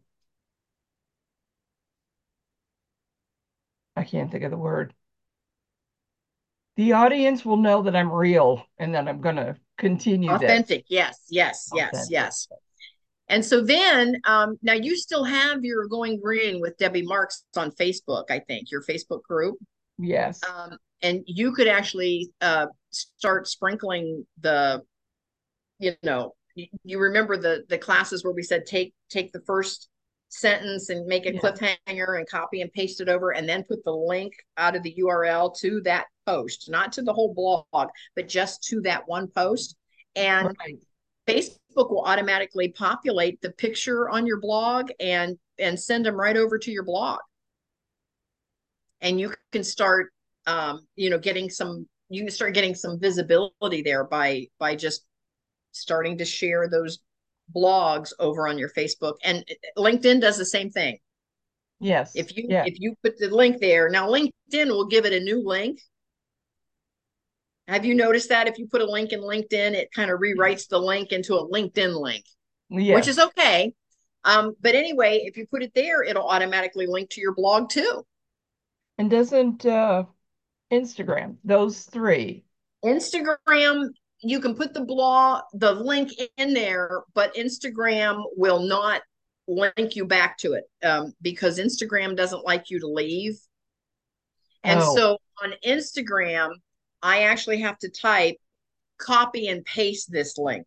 I can't think of the word. The audience will know that I'm real and that I'm going to continue this. Authentic. Yes, yes, yes, Authentic. yes. And so then um, now you still have your Going Green with Debbie Marks on Facebook, I think, your Facebook group. Yes. Um, and you could actually uh, start sprinkling the, you know, you, you remember the the classes where we said take take the first sentence and make a Yeah. cliffhanger and copy and paste it over and then put the link out of the U R L to that post, not to the whole blog, but just to that one post. And Right. Facebook will automatically populate the picture on your blog and and send them right over to your blog. And you can start um, you know, getting some you can start getting some visibility there by by just starting to share those blogs over on your Facebook. And LinkedIn does the same thing. Yes. If you Yeah. if you put the link there, now LinkedIn will give it a new link. Have you noticed that if you put a link in LinkedIn, it kind of rewrites the link into a LinkedIn link, which is Yes. okay. Um, but anyway, if you put it there, it'll automatically link to your blog too. And doesn't uh Instagram, those three. Instagram, you can put the blog, the link in there, but Instagram will not link you back to it um, because Instagram doesn't like you to leave. And Oh, so on Instagram, I actually have to type copy and paste this link.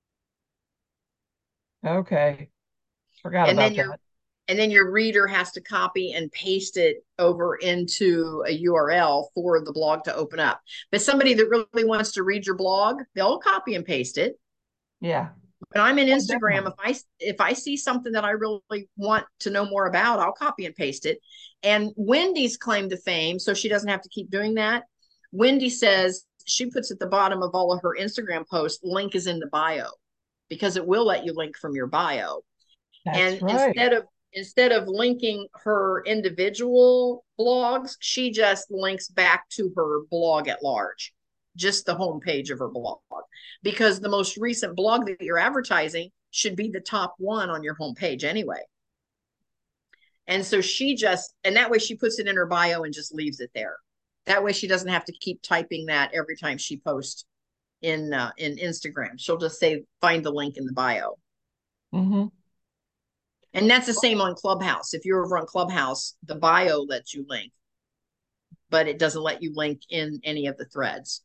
okay. Forgot And then about your that. and then your reader has to copy and paste it over into a U R L for the blog to open up. But somebody that really wants to read your blog, they'll copy and paste it. Yeah. When I'm in Oh, Instagram, if definitely. I if I see something that I really want to know more about, I'll copy and paste it. And Wendy's claim to fame, so she doesn't have to keep doing that. Wendy says she puts at the bottom of all of her Instagram posts, link is in the bio, because it will let you link from your bio. That's And right. instead of instead of linking her individual blogs, she just links back to her blog at large, just the homepage of her blog. Because the most recent blog that you're advertising, should be the top one on your homepage anyway. And so she just, and that way she puts it in her bio and just leaves it there. That way she doesn't have to keep typing that every time she posts in uh, in Instagram. She'll just say, find the link in the bio. Mm-hmm. And that's the same on Clubhouse. If you're over on Clubhouse, the bio lets you link, but it doesn't let you link in any of the threads.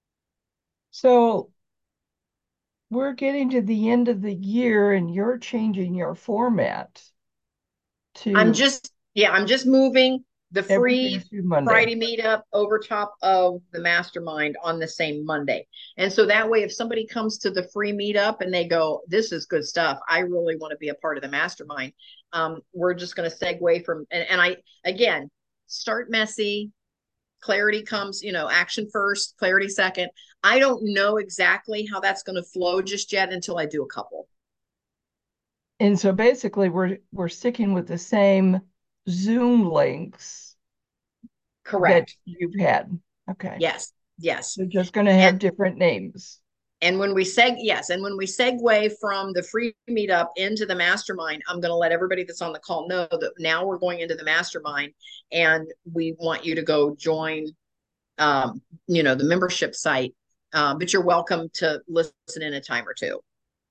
So we're getting to the end of the year and you're changing your format to I'm just, yeah, I'm just moving the free Monday. Friday meetup over top of the mastermind on the same Monday. And so that way, if somebody comes to the free meetup and they go, this is good stuff, I really want to be a part of the mastermind. Um, we're just going to segue from, and, and I, again, start messy. Clarity comes, you know, action first, clarity second. I don't know exactly how that's going to flow just yet until I do a couple. And so basically we're we're sticking with the same Zoom links. Correct. That you've had. Okay. Yes. Yes. They're just going to have and, different names. And when we seg, yes, and when we segue from the free meetup into the mastermind, I'm going to let everybody that's on the call know that now we're going into the mastermind, and we want you to go join, um, you know, the membership site. Uh, but you're welcome to listen in a time or two.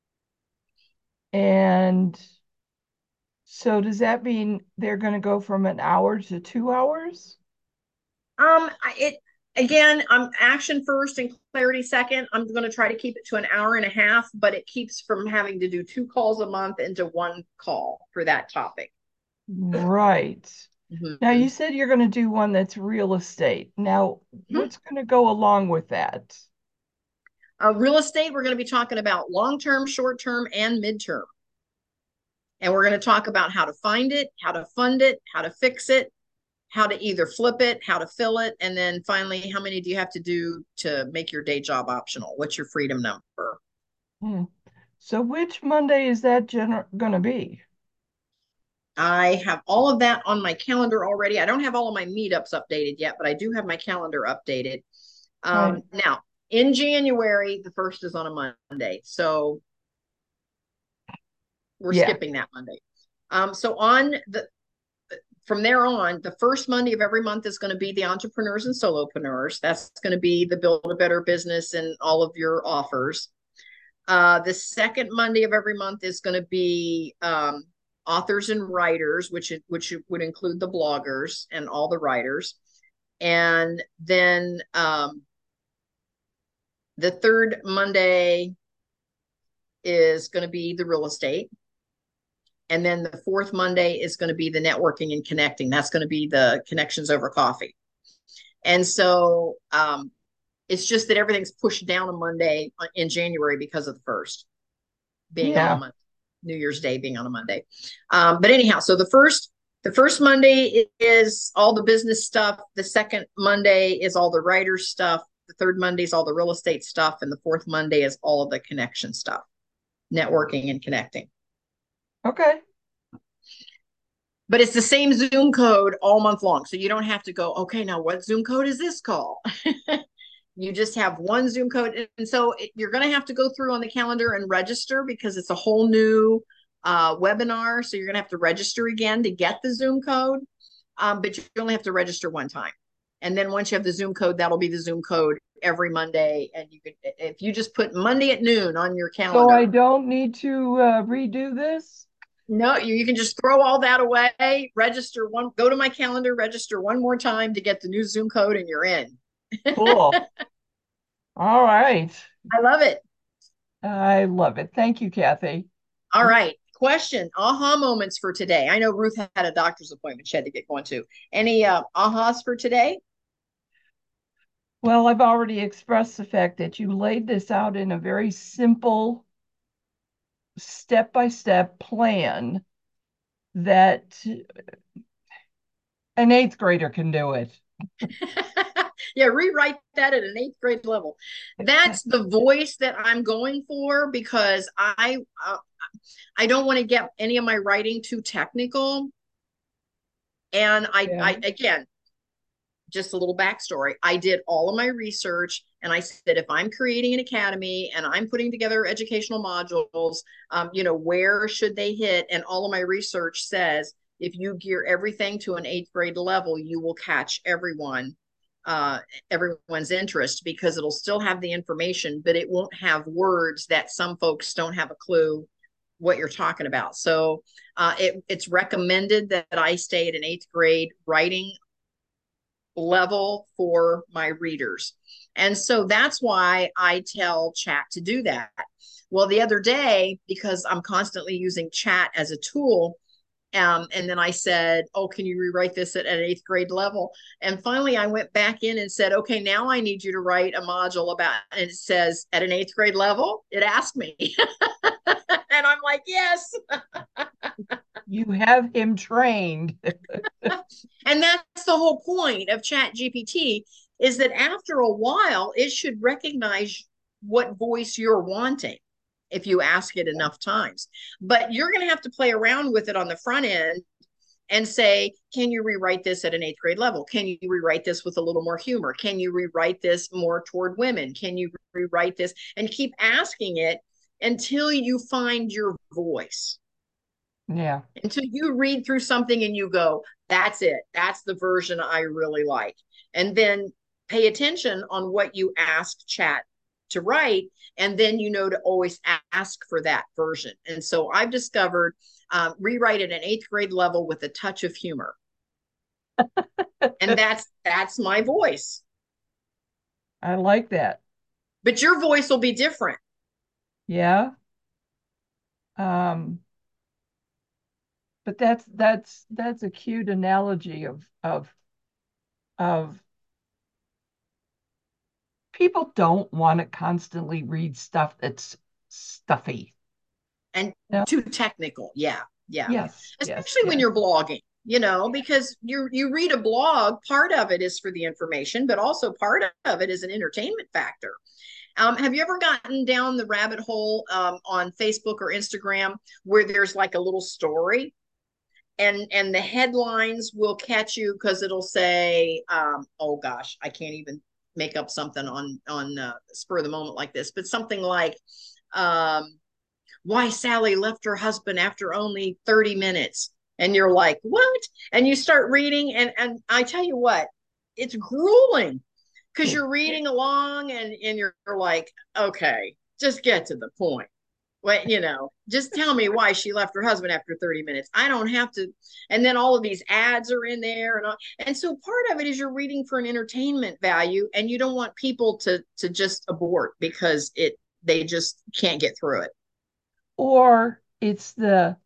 And so does that mean they're going to go from an hour to two hours? Um, it again, I'm action first and clarity second. I'm going to try to keep it to an hour and a half, but it keeps from having to do two calls a month into one call for that topic. Right. Mm-hmm. Now you said you're going to do one that's real estate. Now, mm-hmm. what's going to go along with that? Uh, real estate, we're going to be talking about long-term, short-term, and mid-term. And we're going to talk about how to find it, how to fund it, how to fix it, how to either flip it, how to fill it, and then finally, how many do you have to do to make your day job optional? What's your freedom number? Hmm. So which Monday is that going to be? I have all of that on my calendar already. I don't have all of my meetups updated yet, but I do have my calendar updated. Um, right. Now, in January, the first is on a Monday. So we're yeah. skipping that Monday. Um, so on the From there on, the first Monday of every month is going to be the entrepreneurs and solopreneurs. That's going to be the build a better business and all of your offers. Uh, the second Monday of every month is going to be um, authors and writers, which which would include the bloggers and all the writers. And then um, the third Monday is going to be the real estate. And then the fourth Monday is going to be the networking and connecting. That's going to be the connections over coffee. And so um, it's just that everything's pushed down a Monday in January because of the first being yeah. on a Monday, New Year's Day being on a Monday. Um, but anyhow, so the first the first Monday is all the business stuff. The second Monday is all the writers stuff. The third Monday is all the real estate stuff. And the fourth Monday is all of the connection stuff, networking and connecting. Okay. But it's the same Zoom code all month long. So you don't have to go, okay, now what Zoom code is this call? You just have one Zoom code. And so it, you're going to have to go through on the calendar and register because it's a whole new uh, webinar. So you're going to have to register again to get the Zoom code. Um, but you only have to register one time. And then once you have the Zoom code, that'll be the Zoom code every Monday. And you can, if you just put Monday at noon on your calendar. So I don't need to uh, redo this? No, you, you can just throw all that away, register one, go to my calendar, register one more time to get the new Zoom code, and you're in. Cool. All right. I love it. I love it. Thank you, Kathy. All right. Question, aha moments for today. I know Ruth had a doctor's appointment she had to get going to. Any uh, ahas for today? Well, I've already expressed the fact that you laid this out in a very simple step-by-step plan that an eighth grader can do it. Yeah, rewrite that at an eighth grade level. That's the voice that I'm going for because I uh, I don't want to get any of my writing too technical. And I, yeah. I again, just a little backstory. I did all of my research and I said, if I'm creating an academy and I'm putting together educational modules, um, you know, where should they hit? And all of my research says, if you gear everything to an eighth grade level, you will catch everyone, uh, everyone's interest, because it'll still have the information, but it won't have words that some folks don't have a clue what you're talking about. So uh, it, it's recommended that I stay at an eighth grade writing level for my readers. And so that's why I tell chat to do that. Well, the other day, because I'm constantly using chat as a tool, um, and then I said, oh, can you rewrite this at an eighth grade level? And finally I went back in and said, okay, now I need you to write a module about, and it says at an eighth grade level, it asked me. And I'm like, yes. You have him trained. And that's the whole point of Chat G P T, is that after a while, it should recognize what voice you're wanting if you ask it enough times. But you're going to have to play around with it on the front end and say, can you rewrite this at an eighth grade level? Can you rewrite this with a little more humor? Can you rewrite this more toward women? Can you rewrite this? And keep asking it until you find your voice. Yeah. Until you read through something and you go, that's it. That's the version I really like. And then pay attention on what you ask chat to write. And then you know to always ask for that version. And so I've discovered um, rewrite at an eighth grade level with a touch of humor. And that's that's my voice. I like that. But your voice will be different. Yeah. Um, but that's that's that's a cute analogy of of of people don't want to constantly read stuff that's stuffy and no? too technical. Yeah. Yeah. Yes. Especially yes, when yes. you're blogging, you know, because you you read a blog, part of it is for the information, but also part of it is an entertainment factor. Um, have you ever gotten down the rabbit hole um, on Facebook or Instagram where there's like a little story, and and the headlines will catch you because it'll say, um, oh gosh, I can't even make up something on on uh, spur of the moment like this, but something like, um, why Sally left her husband after only thirty minutes. And you're like, what? And you start reading, and and I tell you what, it's grueling, because you're reading along and and you're, you're like, okay, just get to the point. What, you know, just tell me why she left her husband after thirty minutes. I don't have to. And then all of these ads are in there, and all, and so part of it is you're reading for an entertainment value, and you don't want people to to just abort because it they just can't get through it. Or it's the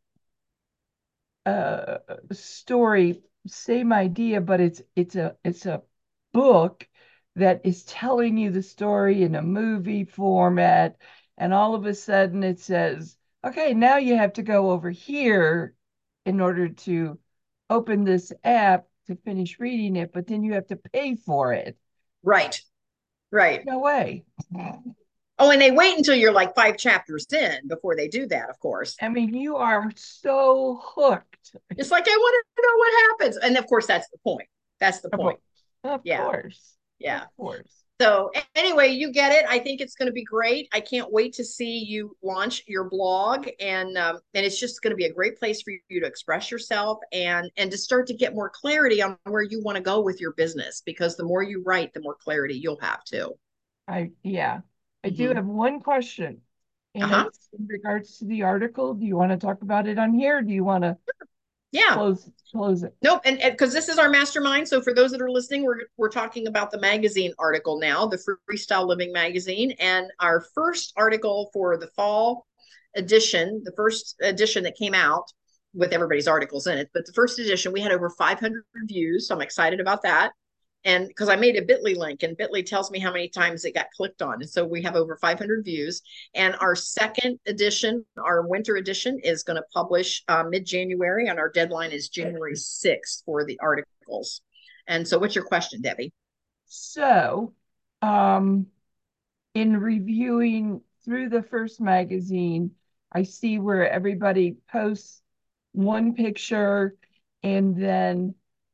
uh, story, same idea, but it's it's a it's a book that is telling you the story in a movie format, and all of a sudden it says, okay, now you have to go over here in order to open this app to finish reading it, but then you have to pay for it. Right. Right. No way. Oh, and they wait until you're like five chapters in before they do that, of course. I mean, you are so hooked. It's like, I want to know what happens. And of course, that's the point. That's the point. Of yeah. course. Yeah. Of course. So anyway, you get it. I think it's going to be great. I can't wait to see you launch your blog, and um, and it's just going to be a great place for you to express yourself and and to start to get more clarity on where you want to go with your business, because the more you write, the more clarity you'll have too. I yeah. I Mhm. do have one question, and Uh-huh. it's in regards to the article. Do you want to talk about it on here? Or do you want to Yeah. close close it? Nope, and because this is our mastermind, so for those that are listening, we're we're talking about the magazine article now, the Freestyle Living magazine, and our first article for the fall edition, the first edition that came out with everybody's articles in it, but the first edition, we had over five hundred reviews, so I'm excited about that. And because I made a Bitly link, and Bitly tells me how many times it got clicked on. And so we have over five hundred views. And our second edition, our winter edition, is going to publish uh, mid-January, and our deadline is January sixth for the articles. And so what's your question, Debbie? So, um, in reviewing through the first magazine, I see where everybody posts one picture and then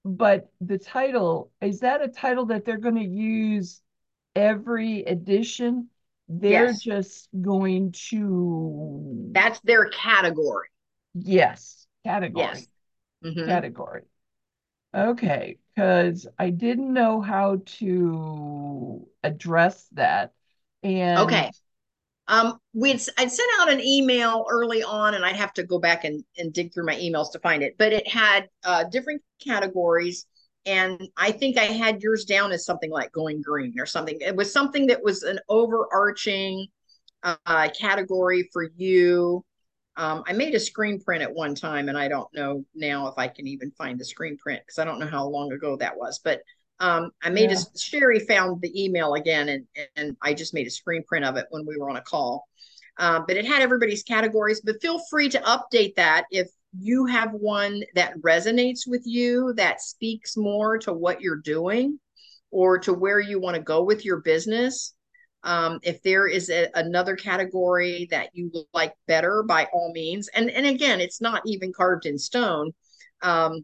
but the title, is that a title that they're going to use every edition? They're Yes, just going to, that's their category. yes, Yes. category, Mm-hmm. category. Okay, because I didn't know how to address that. And Okay. Um, we'd I'd sent out an email early on, and I'd have to go back and, and dig through my emails to find it. But it had uh, different categories, and I think I had yours down as something like going green or something. It was something that was an overarching uh, category for you. Um, I made a screen print at one time, and I don't know now if I can even find the screen print because I don't know how long ago that was. But um, I made a yeah, Sherry found the email again, and and I just made a screen print of it when we were on a call. Um, but it had everybody's categories. But feel free to update that if you have one that resonates with you, that speaks more to what you're doing or to where you want to go with your business. Um, if there is a, another category that you like better, by all means. And and again, it's not even carved in stone. Um,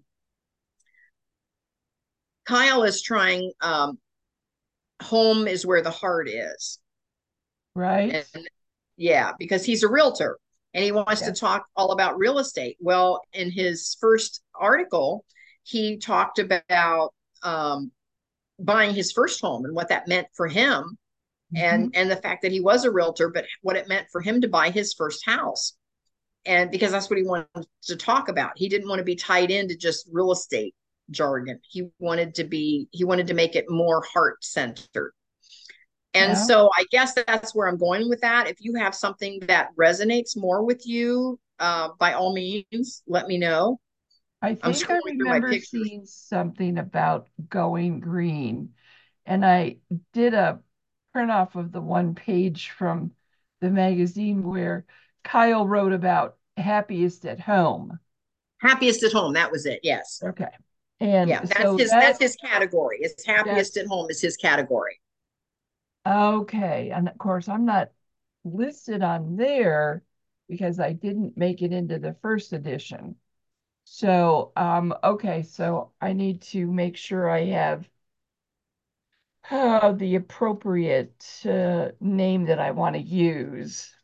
Kyle is trying. Um, home is where the heart is, right? and yeah, because he's a realtor and he wants to Yeah. talk all about real estate. Well, in his first article, he talked about um, buying his first home and what that meant for him and Mhm. and the fact that he was a realtor, but what it meant for him to buy his first house. And because that's what he wanted to talk about. He didn't want to be tied into just real estate jargon. He wanted to be, he wanted to make it more heart centered. And Yeah. so I guess that's where I'm going with that. If you have something that resonates more with you, uh, by all means, let me know. I I'm think I scrolling through my remember pictures. seeing something about going green, and I did a print off of the one page from the magazine where Kyle wrote about happiest at home. Happiest at home. That was it. Yes. Okay. Yeah. And That's so his, that's that his category. It's happiest at that's home is his category. okay. And of course, I'm not listed on there because I didn't make it into the first edition. So, um, okay, so I need to make sure I have uh, the appropriate uh, name that I want to use.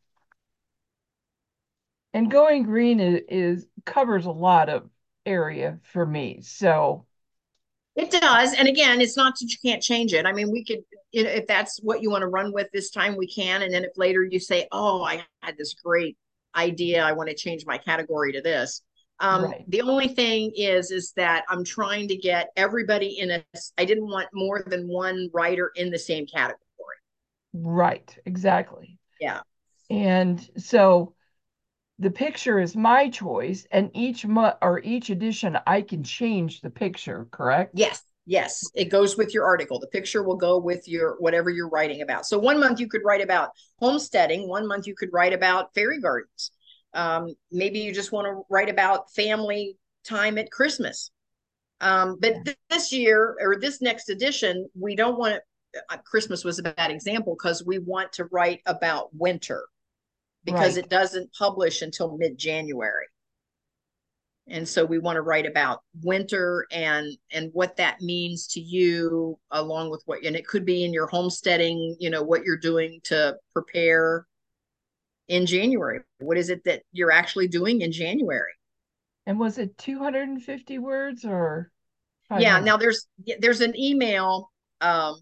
And going green is, is covers a lot of area for me. So, It does. And again, it's not that you can't change it. I mean, we could, you know, if that's what you want to run with this time, we can. And then if later you say, oh, I had this great idea, I want to change my category to this. Um, right, the only thing is, is that I'm trying to get everybody in a, I didn't want more than one writer in the same category. right, exactly. Yeah. And so the picture is my choice, and each month or each edition, I can change the picture, correct? Yes. Yes. It goes with your article. The picture will go with your whatever you're writing about. So one month you could write about homesteading. One month you could write about fairy gardens. Um, maybe you just want to write about family time at Christmas. Um, but Yeah. th- this year or this next edition, we don't want to. Uh, Christmas was a bad example because we want to write about winter because Right. it doesn't publish until mid January. And so we want to write about winter and and what that means to you along with what, and it could be in your homesteading, you know, what you're doing to prepare in January. What is it that you're actually doing in January? And was it two hundred fifty words or Yeah, five hundred? now there's there's an email um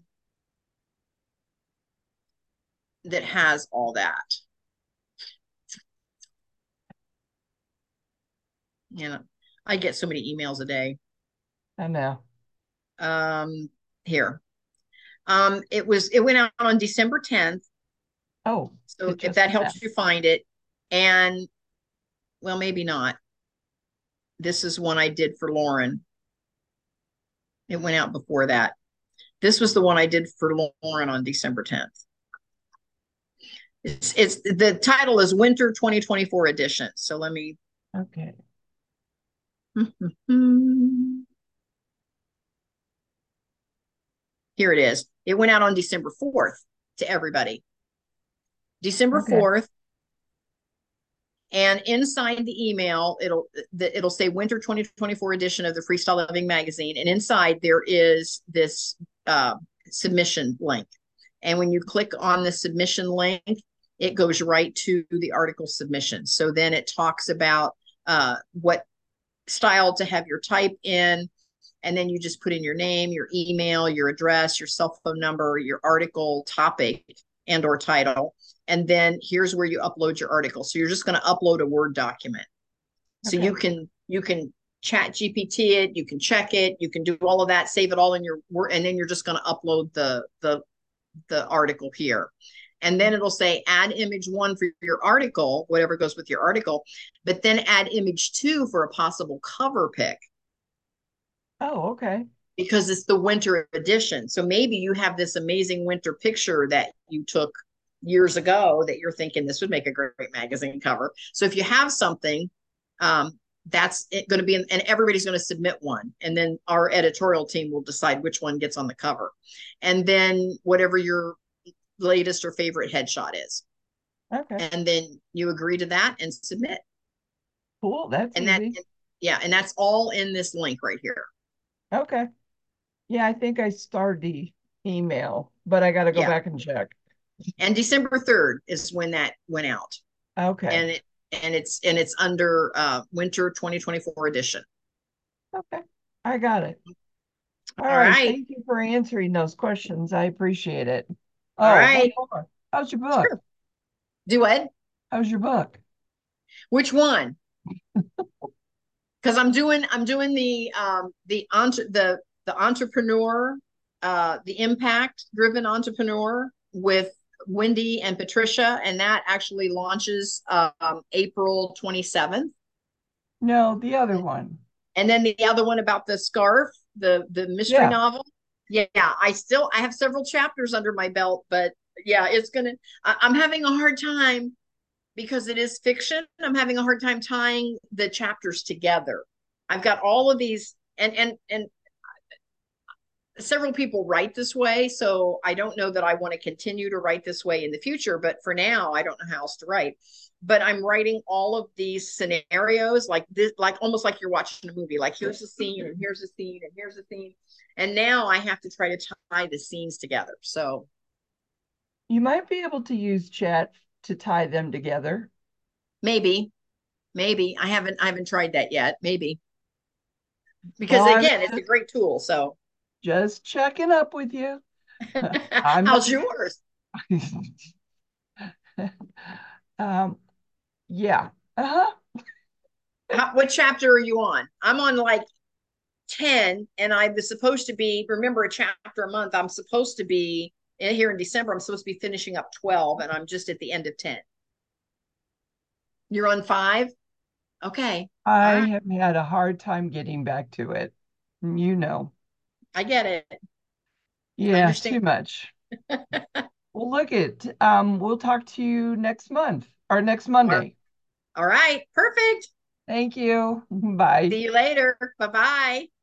that has all that. You know, I get so many emails a day. I know. Um here. Um it was it went out on December tenth. Oh, So it if just that went out. helps you find it. And well, maybe not. This is one I did for Lauren. It went out before that. This was the one I did for Lauren on December tenth. It's, it's the title is Winter twenty twenty-four edition. So let me. Okay. Here it is. It went out on December fourth to everybody. December Okay. fourth. And inside the email, it'll the, it'll say Winter twenty twenty-four edition of the Freestyle Living magazine, and inside there is this uh, submission link. And when you click on the submission link, it goes right to the article submission. So then it talks about uh, what style to have your type in, and then you just put in your name, your email, your address, your cell phone number, your article topic and or title. And then here's where you upload your article. So you're just going to upload a Word document. Okay. So you can you can chat G P T it, you can check it, you can do all of that, save it all in your Word, and then you're just going to upload the the the article here. And then it'll say add image one for your article, whatever goes with your article, but then add image two for a possible cover pick. Oh, okay. Because it's the winter edition. So maybe you have this amazing winter picture that you took years ago that you're thinking this would make a great magazine cover. So if you have something, um, that's going to be, in, and everybody's going to submit one. And then our editorial team will decide which one gets on the cover. And then whatever your latest or favorite headshot is. Okay. And then you agree to that and submit. Cool. That's and easy. that, yeah. And that's all in this link right here. Okay. Yeah, I think I started the email, but I got to go yeah. back and check. And December third is when that went out. Okay. And it and it's and it's under uh Winter twenty twenty-four edition. Okay. I got it. All, All right. right. Thank you for answering those questions. I appreciate it. Oh, All right. How's your book? Sure. Do what? How's your book? Which one? Because I'm doing I'm doing the um the entre the the entrepreneur, uh the impact driven entrepreneur with Wendy and Patricia, and that actually launches um April twenty-seventh. No, the other one. And then the other one about the scarf, the the mystery yeah. novel. Yeah, I still I have several chapters under my belt, but yeah, it's gonna I, I'm having a hard time because it is fiction. I'm having a hard time tying the chapters together. I've got all of these, and and and several people write this way, so I don't know that I want to continue to write this way in the future, but for now I don't know how else to write. But I'm writing all of these scenarios like this, like almost like you're watching a movie, like here's a scene and here's a scene and here's a scene, and now I have to try to tie the scenes together. So you might be able to use chat to tie them together. Maybe, maybe I haven't I haven't tried that yet. Maybe because well, again, it's a great tool. So just checking up with you. I'm How's yours? um, yeah. Uh-huh. How, what chapter are you on? I'm on like ten, and I was supposed to be, remember, a chapter a month. I'm supposed to be in here in December. I'm supposed to be finishing up twelve, and I'm just at the end of ten. You're on five? Okay. I right. have had a hard time getting back to it. You know. I get it. Yeah, too much. Well, look it. Um, we'll talk to you next month or next Monday. All right. Perfect. Thank you. Bye. See you later. Bye-bye.